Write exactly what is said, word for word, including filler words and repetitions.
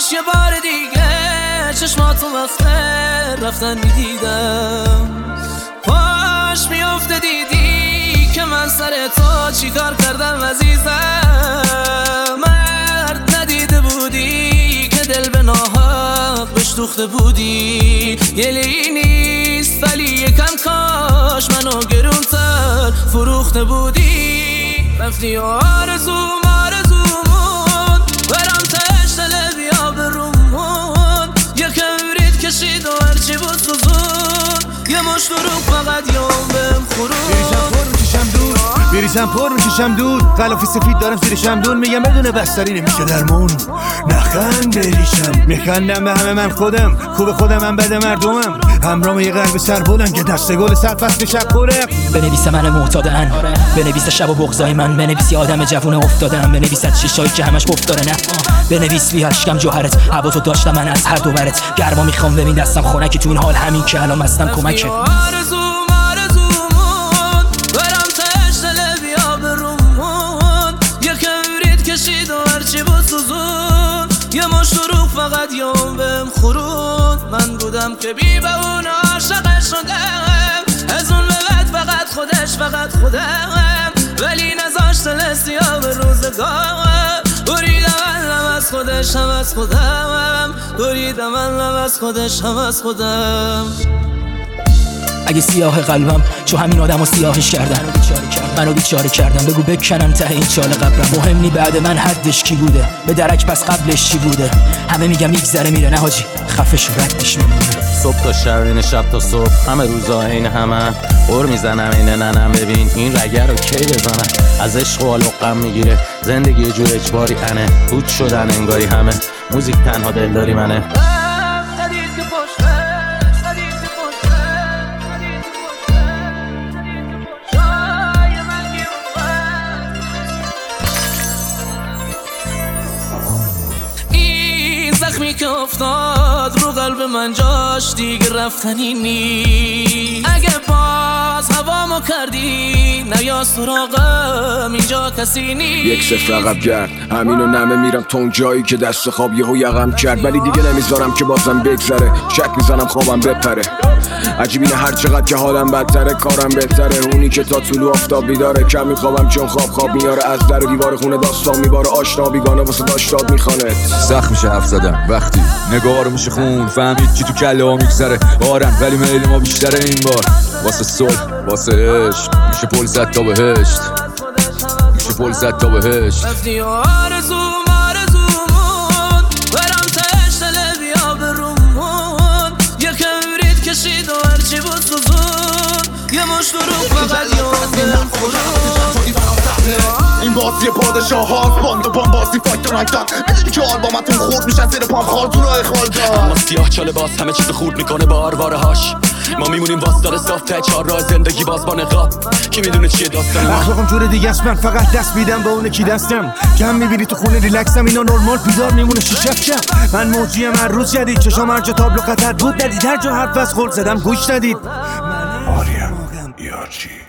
کاش یه بار دیگه چشماتو وقت رفتن میدیدم، پاش میافته دیدی که من سر تو چی کار کردم عزیزم. مرد ندیده بودی که دل به ناحق بهش دوخته بودی، گلی نیست ولی یکم کاش منو گرونتر فروخته بودی. رفتی آرزوم آرزومون برام تش دل بیا برومون، یکم رید کشید و هرچی بود سوزون، یه مش دروغ فقط یوم بهم خورون. بریزم پر میکشم دود، غلافی سفید دارم زیر شمدون، میگم بدون بستری نمیشه درمون. نخند بریشم میخندم به همه من خودم، خوب خودم من بد مردمم، همرام یه قلب سر بودن که دست گل سر فصل شب خوره. بنویس من معتادن، بنویس شب و بغضای من، بنویس آدم جوون افتادم، بنویس از شیشایی که همش گفتاره نه، بنویس بی اشکم جوهرت، هوا تو داشتم من از هر دو برت، گرما میخوام ببین دستم خنکی تو این حال، همین که الان مستم کمکه. یه مش دروغ فقط یوم بهم خورون، من بودم که بی به اون عاشقش شدم، از اون به بعد فقط خودش فقط خودم، ولی نذاشت دل سیاه به روزگار، بریدم علم از خودش هم از خودم، بریدم علم از خودش هم از خودم. اگه سیاه قلبم چون همین آدم رو سیاهش کردن، منو بیچاره کردن، بگو بکنم ته این چاله قبرم، مهم نی بعد من حدش کی بوده، به درک پس قبلش چی بوده، همه میگم میگذره میره، نه حاجی خفش ردش میمونه. صبح تا شب اینه شب تا صبح، همه روزا این همه قر میزنم اینه ننم، ببین این رگه رو کی بزنم، از عشق و حال غم میگیره زندگی یه جور اجباری انه، بود شدن انگاری همه موزیک تنها دلداری منه. زخمی که افتاد رو قلب من جاش دیگه رفتنی نی، اگه باز هوامو کردی نیا سراغم اینجا کسی نی. یک صفر عقب گرد همینو نمه میرم تا اون جایی که دست خواب یهو یقم کرد، ولی دیگه نمیذارم که بازم بگذره، شک میزنم خوابم بپره، عجیب اینه هر چقدر که حالم بدتره کارم بهتره، اونی که تا طلوع آفتاب بیداره، کم میخوابم چون خواب خواب میاره، از در و دیوار خونه داستان میباره، آشنا بیگانه واسه داشتاد میخواند. سخت میشه حرف زدن وقتی نگاه رو میشه خون، فهمید چی تو کله ها میگذره، آرم ولی میل ما بیشتره این بار، واسه صلح واسه عشق میشه پل زد تا بهشت، میشه پل زد تا بهشت. رفتی آرزوم آرزومون برام تش دل بیا برومون، یکم رید کشید و هرچی بود سوزون، یه مش دروغ فقط یوم بهم خورون. این بازی پادشاه هاست، باند و بان بازی فایت و رنگتن، میدونی که آلبامتون خورد میشن زیر پام خال تو راه خالدن، اما سیاه چاله باز همه چیز خورد میکنه با آرواره هاش، ما میمونیم واسدار صاف ته چهار راه زندگی باز با نقاب، کی میدونه چیه داستان ما. اخلاقم جور دیگه است، من فقط دست میدم به اونه کی دستم، کم میبینی تو خونه ریلکسم، اینا نورمال بیدار میمونه شیشف شب، من موجیم هر روز جدید، چشام هر جا تابلو قطر بود ندید، هر جا حرف از خورد زدم گوش ندید. آریم یارچی